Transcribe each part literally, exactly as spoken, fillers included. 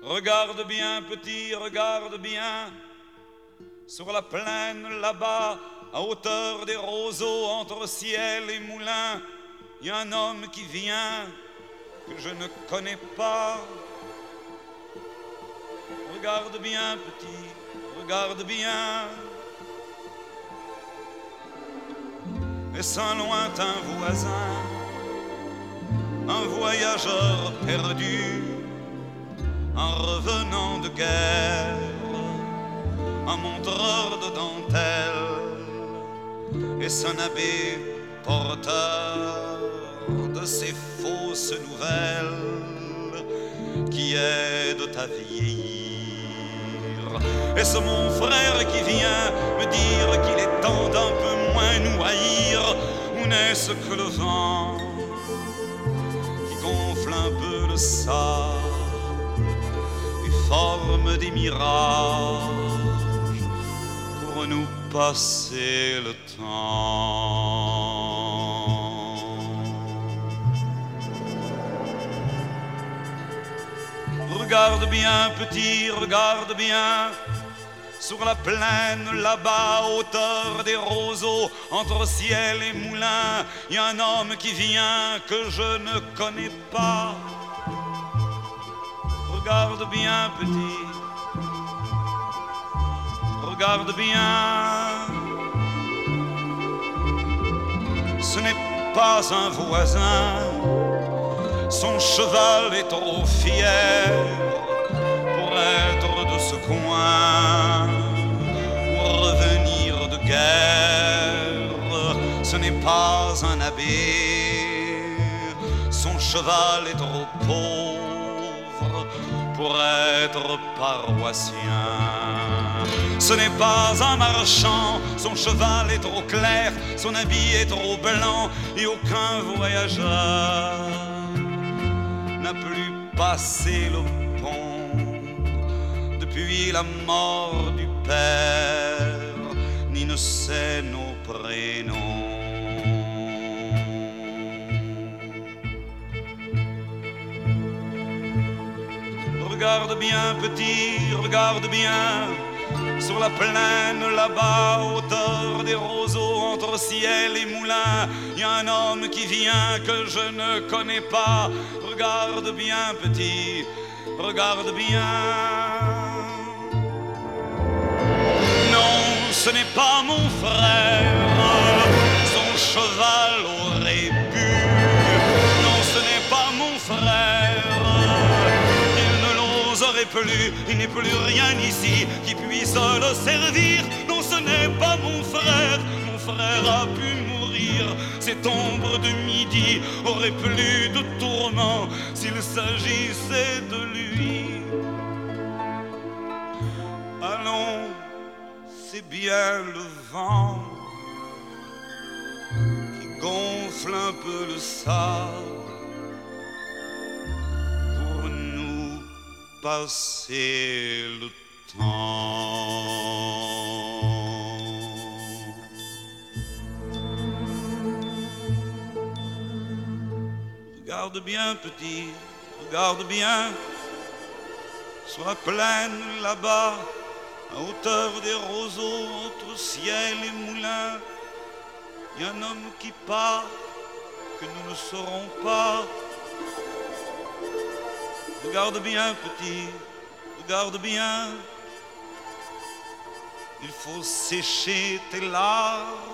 Regarde bien, petit, regarde bien. Sur la plaine là-bas, à hauteur des roseaux, entre ciel et moulin, il y a un homme qui vient que je ne connais pas. Regarde bien, petit, regarde bien. Est-ce un lointain voisin, un voyageur perdu, un revenant de guerre, un montreur de dentelle? Est-ce un abbé porteur de ces fausses nouvelles qui aident à vieillir? Est-ce mon frère qui vient me dire qu'il est temps d'un peu moins nous haïr? Ou n'est-ce que le vent qui gonfle un peu le sable et forme des mirages pour nous passer le temps? Regarde bien, petit, regarde bien. Sur la plaine là-bas, hauteur des roseaux, entre ciel et moulin, il y a un homme qui vient que je ne connais pas. Regarde bien, petit, regarde bien. Ce n'est pas un voisin, son cheval est trop fier pour être de ce coin ou revenir de guerre. Ce n'est pas un abbé, son cheval est trop pauvre pour être paroissien. Ce n'est pas un marchand, son cheval est trop clair, son habit est trop blanc, et aucun voyageur n'a plus passé le pont depuis la mort du père, ni ne sait nos prénoms. Regarde bien, petit, regarde bien. Sur la plaine là-bas, hauteur des roseaux, entre ciel et moulin, il y a un homme qui vient que je ne connais pas. Regarde bien, petit, regarde bien. Non, ce n'est pas mon frère, son cheval aurait pu. Non, ce n'est pas mon frère, il ne l'oserait plus, il n'est plus rien ici qui puisse le servir. Non, ce n'est pas mon frère, mon frère a pu mourir. Cette ombre de midi aurait plus de tourment s'il s'agissait de lui. Allons, c'est bien le vent qui gonfle un peu le sable pour nous passer le temps. Regarde bien, petit, regarde bien. Sur la plaine là-bas, à hauteur des roseaux, entre ciel et moulin, il y a un homme qui part que nous ne saurons pas. Regarde bien, petit, regarde bien. Il faut sécher tes larmes.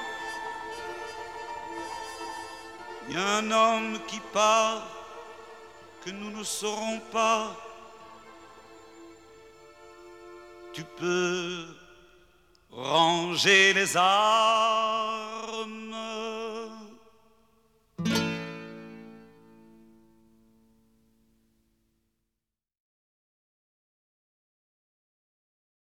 Il y a un homme qui part que nous ne saurons pas. Tu peux ranger les armes.